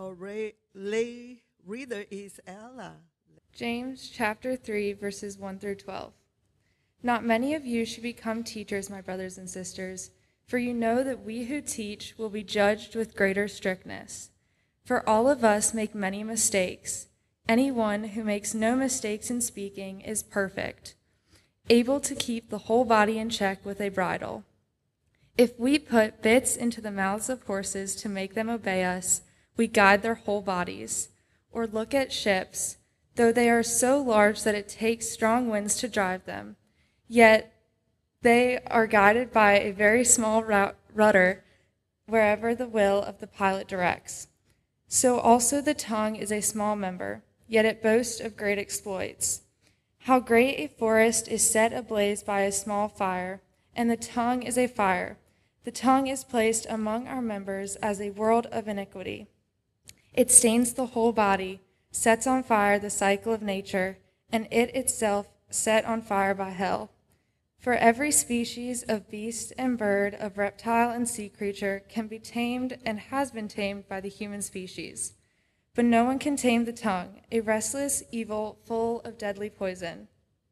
Our lay reader is Ella. James chapter 3, verses 1 through 12. Not many of you should become teachers, my brothers and sisters, for you know that we who teach will be judged with greater strictness. For all of us make many mistakes. Anyone who makes no mistakes in speaking is perfect, able to keep the whole body in check with a bridle. If we put bits into the mouths of horses to make them obey us, we guide their whole bodies. Or look at ships, though they are so large that it takes strong winds to drive them, yet they are guided by a very small rudder wherever the will of the pilot directs. So also the tongue is a small member, yet it boasts of great exploits. How great a forest is set ablaze by a small fire, and the tongue is a fire. The tongue is placed among our members as a world of iniquity. It stains the whole body, sets on fire the cycle of nature, and it itself set on fire by hell. For every species of beast and bird, of reptile and sea creature can be tamed and has been tamed by the human species. But no one can tame the tongue, a restless evil full of deadly poison.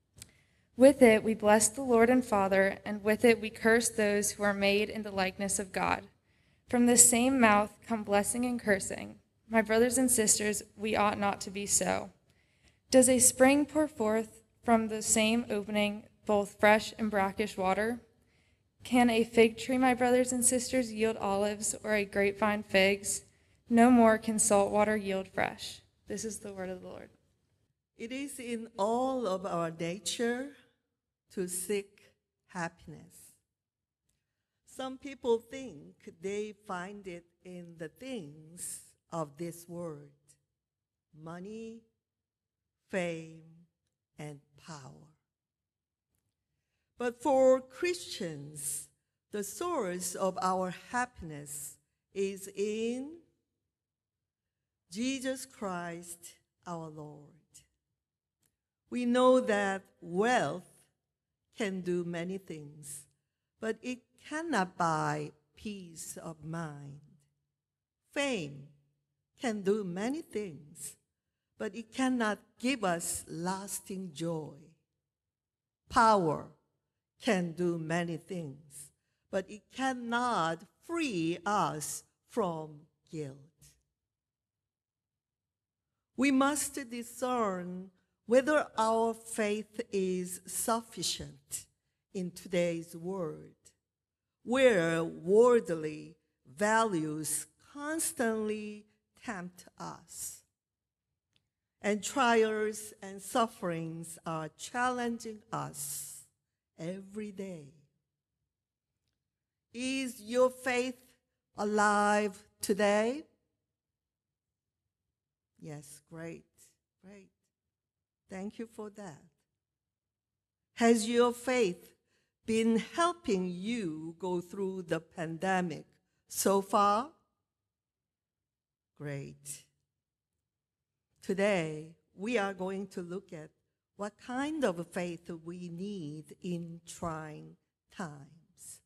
With it we bless the Lord and Father, and with it we curse those who are made in the likeness of God. From the same mouth come blessing and cursing. My brothers and sisters, we ought not to be so. Does a spring pour forth from the same opening both fresh and brackish water? Can a fig tree, my brothers and sisters, yield olives, or a grapevine figs? No more can salt water yield fresh. This is the word of the Lord. It is in all of our nature to seek happiness. Some people think they find it in the things of this world: money, fame, and power. But for Christians, the source of our happiness is in Jesus Christ our Lord. We know that wealth can do many things, but it cannot buy peace of mind. Fame can do many things, but it cannot give us lasting joy. Power can do many things, but it cannot free us from guilt. We must discern whether our faith is sufficient in today's world, where worldly values constantly tempt us, and trials and sufferings are challenging us every day. Is your faith alive today? Yes, great. Thank you for that. Has your faith been helping you go through the pandemic so far? Great. Today, we are going to look at what kind of faith we need in trying times.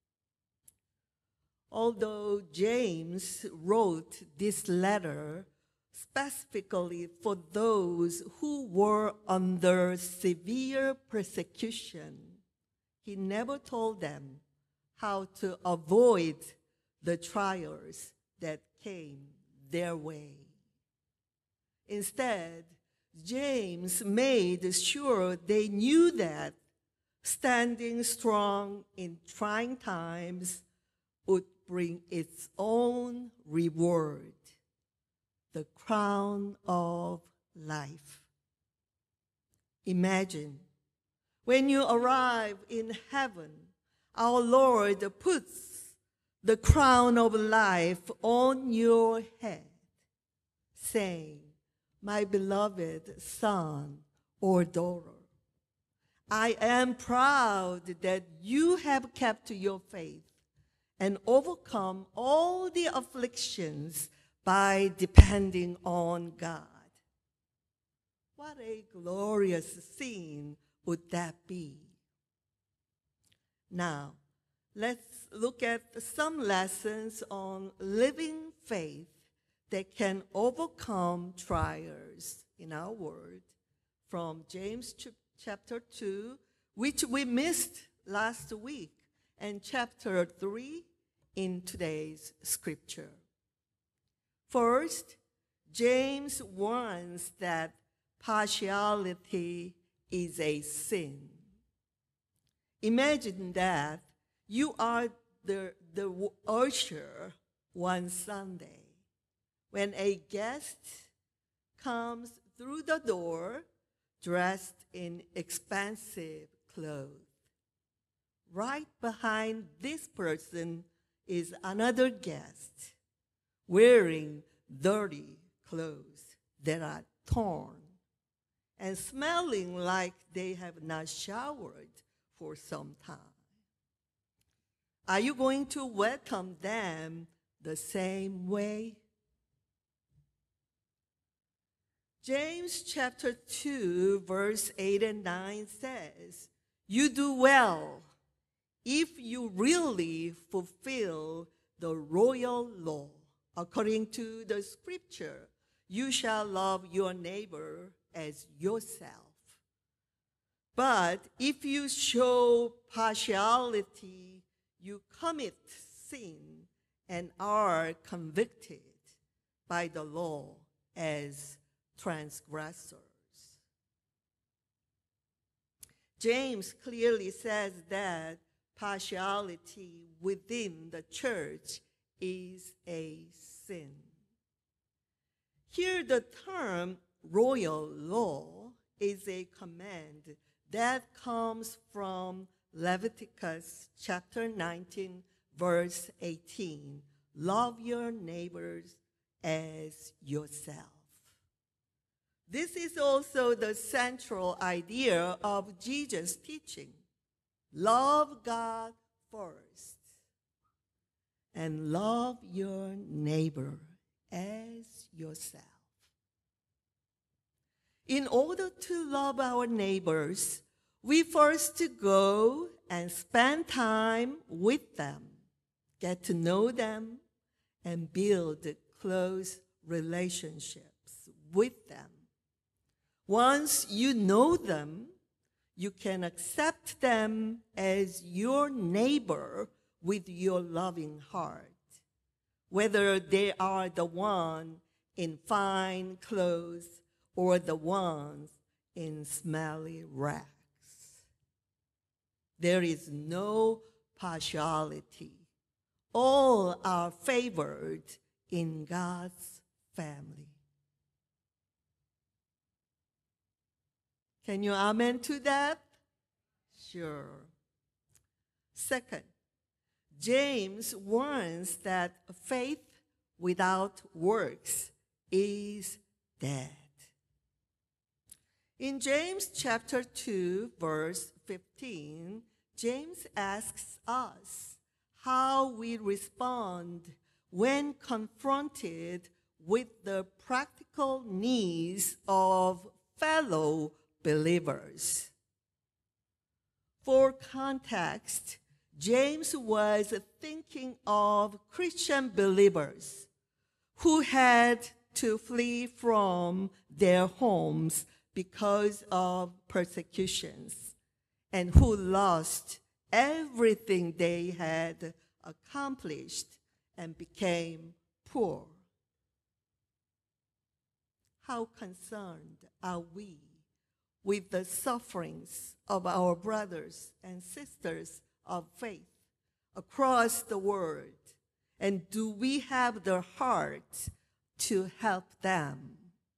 Although James wrote this letter specifically for those who were under severe persecution, he never told them how to avoid the trials that came their way. Instead, James made sure they knew that standing strong in trying times would bring its own reward, the crown of life. Imagine when you arrive in heaven, our Lord puts the crown of life on your head, saying, "My beloved son or daughter, I am proud that you have kept your faith and overcome all the afflictions by depending on God." What a glorious scene would that be? Now, let's look at some lessons on living faith that can overcome trials in our world from James chapter 2, which we missed last week, and chapter 3 in today's scripture. First, James warns that partiality is a sin. Imagine that you are the usher one Sunday when a guest comes through the door dressed in expensive clothes. Right behind this person is another guest wearing dirty clothes that are torn and smelling like they have not showered for some time. Are you going to welcome them the same way? James chapter 2, verse 8 and 9 says, "You do well if you really fulfill the royal law. According to the scripture, you shall love your neighbor as yourself. But if you show partiality, you commit sin and are convicted by the law as transgressors." James clearly says that partiality within the church is a sin. Here, the term royal law is a command that comes from Leviticus chapter 19, verse 18. Love your neighbors as yourself. This is also the central idea of Jesus' teaching. Love God first and love your neighbor as yourself. In order to love our neighbors, we first go and spend time with them, get to know them, and build close relationships with them. Once you know them, you can accept them as your neighbor with your loving heart, whether they are the one in fine clothes or the ones in smelly rags. There is no partiality. All are favored in God's family. Can you amen to that? Sure. Second, James warns that faith without works is dead. In James chapter 2, verse 15, James asks us how we respond when confronted with the practical needs of fellow believers. For context, James was thinking of Christian believers who had to flee from their homes because of persecutions and who lost everything they had accomplished and became poor. How concerned are we with the sufferings of our brothers and sisters of faith across the world? And do we have the heart to help them?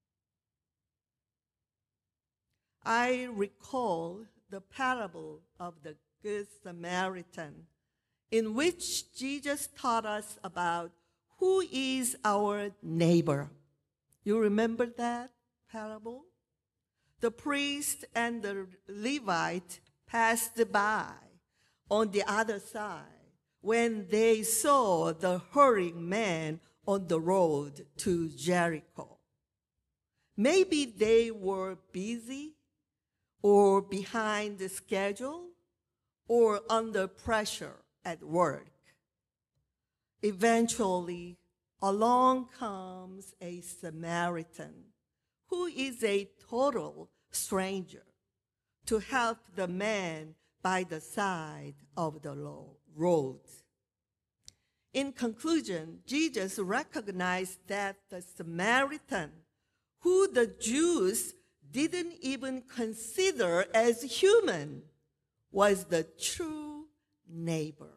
I recall the parable of the Good Samaritan, in which Jesus taught us about who is our neighbor. You remember that parable? The priest and the Levite passed by on the other side when they saw the hurrying man on the road to Jericho. Maybe they were busy or behind the schedule or under pressure at work. Eventually, along comes a Samaritan who is a total stranger to help the man by the side of the road. In conclusion, Jesus recognized that the Samaritan, who the Jews didn't even consider as human, was the true neighbor.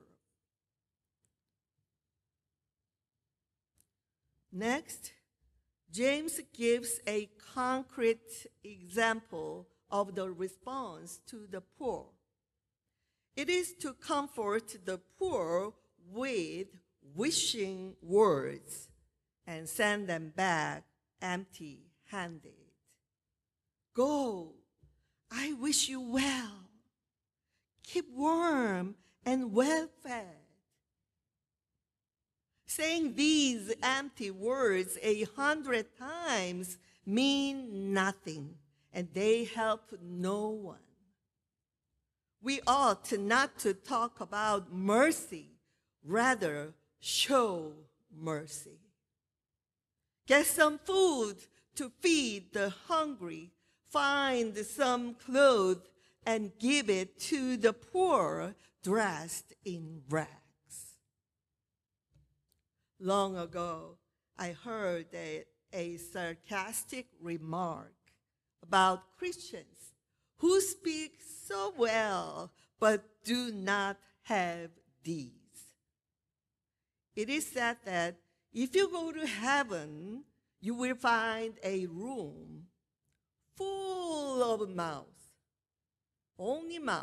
Next, James gives a concrete example of the response to the poor. It is to comfort the poor with wishing words and send them back empty-handed. Go, I wish you well. Keep warm and well-fed. Saying these empty words 100 times mean nothing, and they help no one. We ought not to talk about mercy, rather show mercy. Get some food to feed the hungry, find some clothes and give it to the poor dressed in rags. Long ago, I heard a sarcastic remark about Christians who speak so well but do not have deeds. It is said that if you go to heaven, you will find a room full of mouth, only mouth.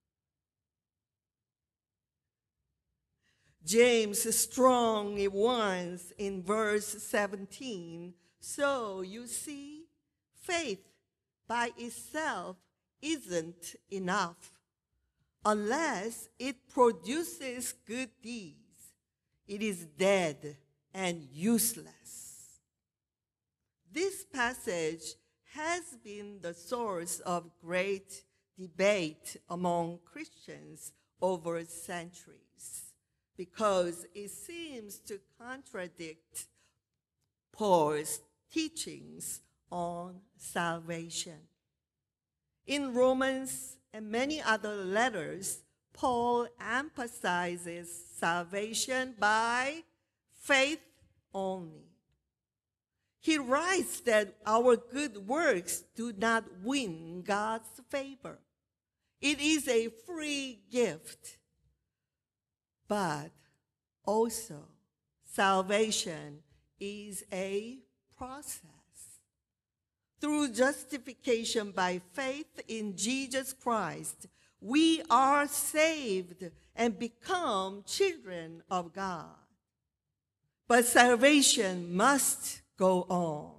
James strongly warns in verse 17, so you see, faith by itself isn't enough unless it produces good deeds. It is dead and useless. This passage has been the source of great debate among Christians over centuries because it seems to contradict Paul's teachings on salvation. In Romans and many other letters, Paul emphasizes salvation by faith only. He writes that our good works do not win God's favor. It is a free gift. But also, salvation is a process. Through justification by faith in Jesus Christ, we are saved and become children of God. But salvation must go on.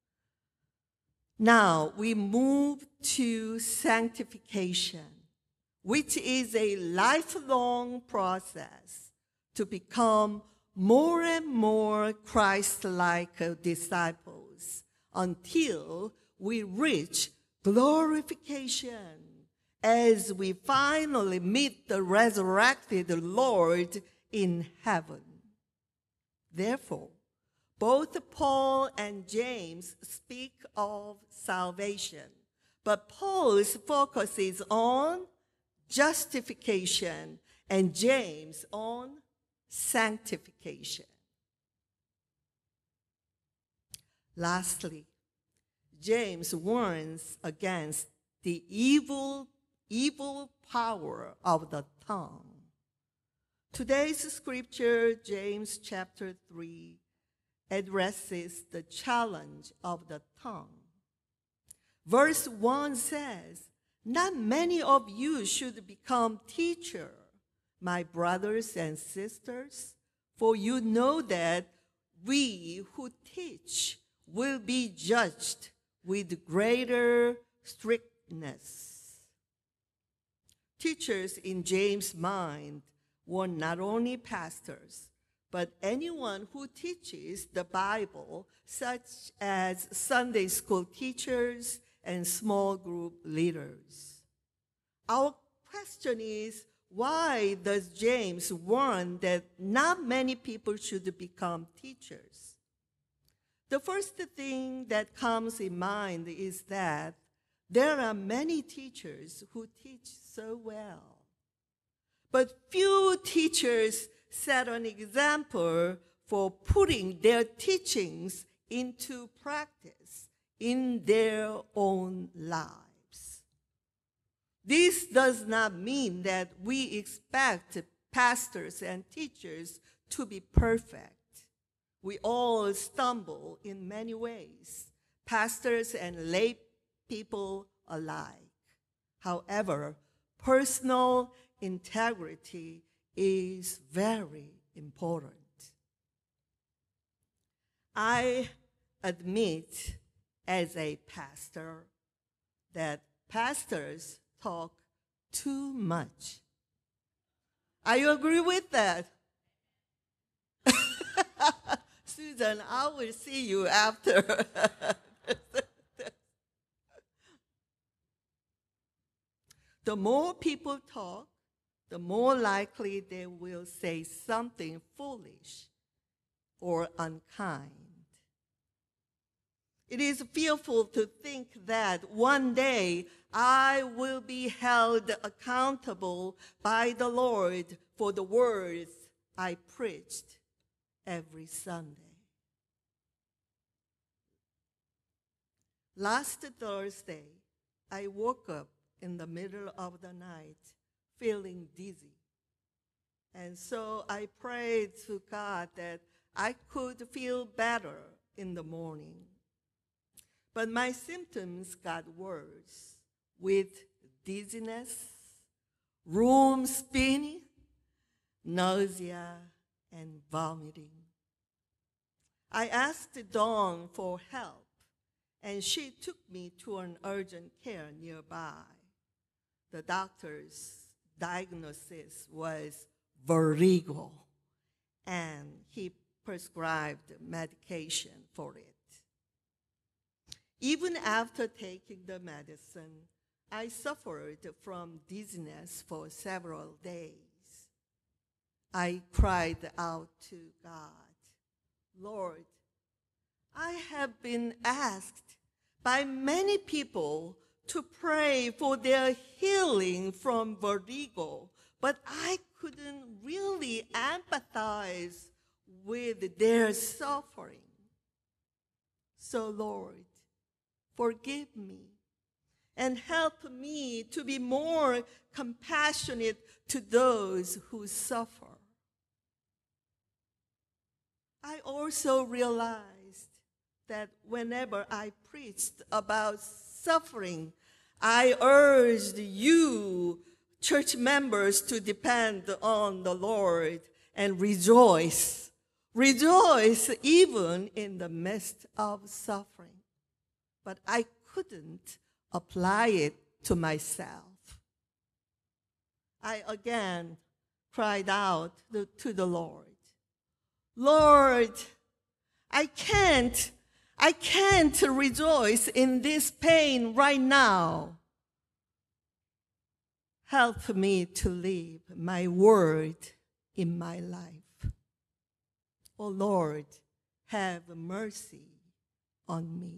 Now we move to sanctification, which is a lifelong process to become more and more Christ-like disciples until we reach glorification as we finally meet the resurrected Lord in heaven. Therefore, both Paul and James speak of salvation, but Paul's focus is on justification and James on sanctification. Lastly, James warns against the evil power of the tongue. Today's scripture, James chapter 3, addresses the challenge of the tongue. Verse 1 says, "Not many of you should become teachers, my brothers and sisters, for you know that we who teach will be judged with greater strictness." Teachers in James' mind were not only pastors, but anyone who teaches the Bible, such as Sunday school teachers and small group leaders. Our question is, why does James warn that not many people should become teachers? The first thing that comes in mind is that there are many teachers who teach so well, but few teachers set an example for putting their teachings into practice in their own lives. This does not mean that we expect pastors and teachers to be perfect. We all stumble in many ways, pastors and lay people alike. However, personal integrity is very important. I admit as a pastor that pastors talk too much. Are you agree with that? Susan, I will see you after. The more people talk, the more likely they will say something foolish or unkind. It is fearful to think that one day I will be held accountable by the Lord for the words I preached every Sunday. Last Thursday, I woke up in the middle of the night feeling dizzy. And so I prayed to God that I could feel better in the morning. But my symptoms got worse with dizziness, room spinning, nausea, and vomiting. I asked Dawn for help, and she took me to an urgent care nearby. The doctor's diagnosis was vertigo, and he prescribed medication for it. Even after taking the medicine, I suffered from dizziness for several days. I cried out to God, Lord, I have been asked by many people to pray for their healing from vertigo, but I couldn't really empathize with their suffering. So, Lord, forgive me and help me to be more compassionate to those who suffer. I also realized that whenever I preached about suffering, I urged you, church members, to depend on the Lord and rejoice. Rejoice even in the midst of suffering. But I couldn't apply it to myself. I again cried out to the Lord, Lord, I can't rejoice in this pain right now. Help me to live my word in my life. Oh Lord, have mercy on me.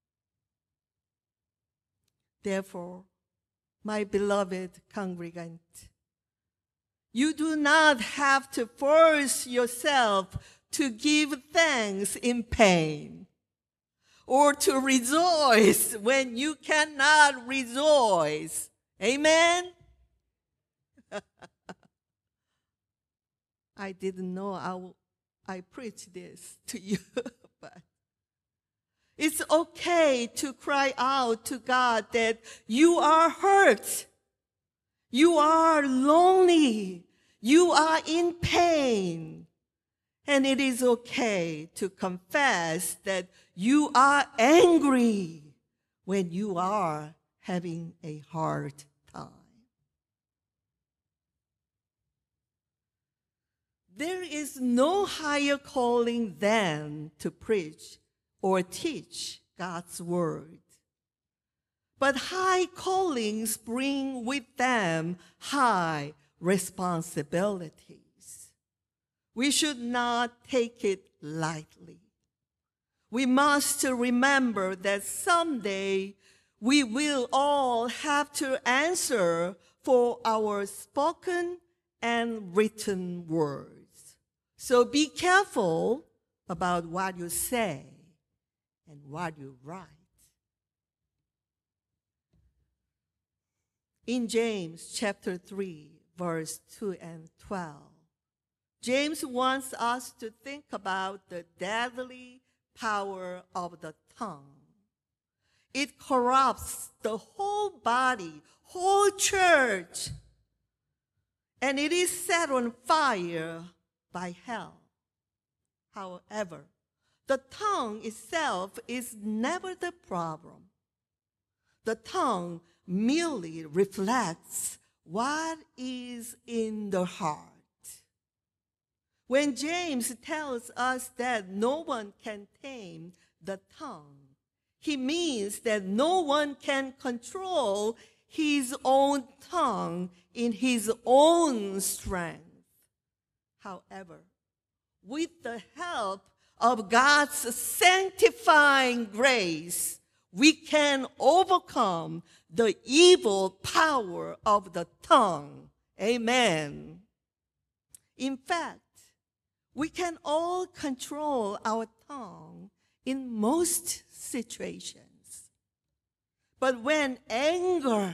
Therefore, my beloved congregant, you do not have to force yourself to give thanks in pain or to rejoice when you cannot rejoice. Amen? I didn't know I preached this to you, but it's okay to cry out to God that you are hurt, you are lonely, you are in pain. And it is okay to confess that you are angry when you are having a hard time. There is no higher calling than to preach or teach God's word. But high callings bring with them high responsibilities. We should not take it lightly. We must remember that someday we will all have to answer for our spoken and written words. So be careful about what you say and what you write. In James chapter 3, verse 2 and 12, James wants us to think about the deadly power of the tongue. It corrupts the whole body, whole church, and it is set on fire by hell. However, the tongue itself is never the problem. The tongue merely reflects what is in the heart. When James tells us that no one can tame the tongue, he means that no one can control his own tongue in his own strength. However, with the help of God's sanctifying grace, we can overcome the evil power of the tongue. Amen. In fact, we can all control our tongue in most situations. But when anger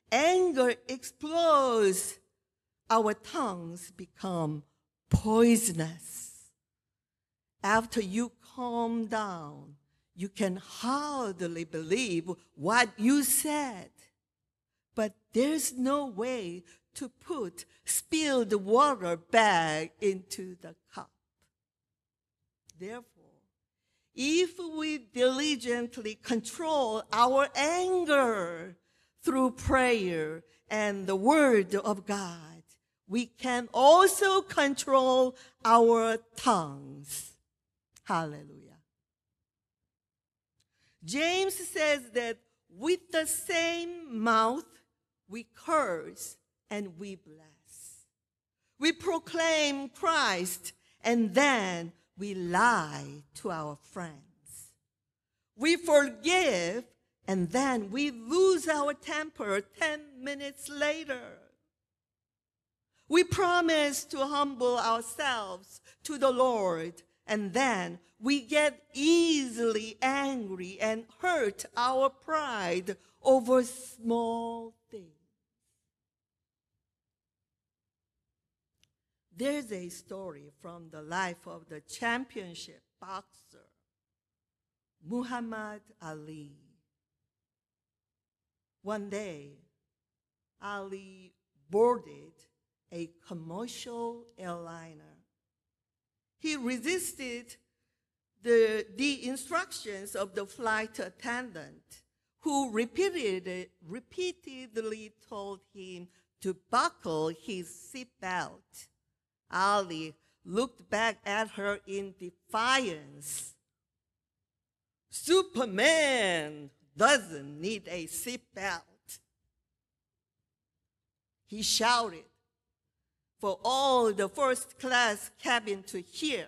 explodes, our tongues become poisonous. After you calm down, you can hardly believe what you said. But there's no way to put spilled water back into the cup. Therefore, if we diligently control our anger through prayer and the Word of God, we can also control our tongues. Hallelujah. James says that with the same mouth we curse and we bless. We proclaim Christ and then we lie to our friends. We forgive and then we lose our temper 10 minutes later. We promise to humble ourselves to the Lord and then we get easily angry and hurt our pride over small things. There's a story from the life of the championship boxer, Muhammad Ali. One day, Ali boarded a commercial airliner. He resisted the instructions of the flight attendant, who repeatedly told him to buckle his seatbelt. Ali looked back at her in defiance. Superman doesn't need a seatbelt, he shouted for all the first-class cabin to hear.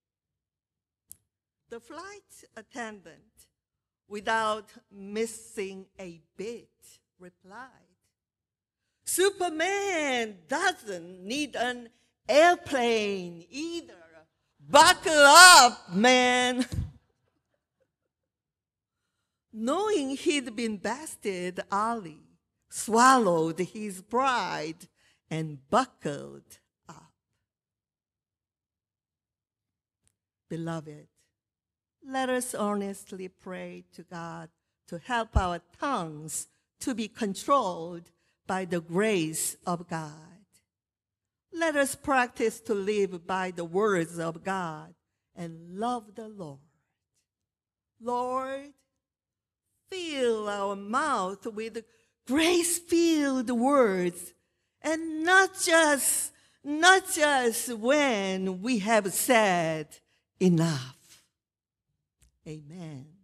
The flight attendant, without missing a beat, replied, Superman doesn't need an airplane either. Buckle up, man. Knowing he'd been bested, Ali swallowed his pride and buckled up. Beloved, let us earnestly pray to God to help our tongues to be controlled by the grace of God. Let us practice to live by the words of God and love the Lord. Lord, fill our mouth with grace-filled words, and not just when we have said enough. Amen.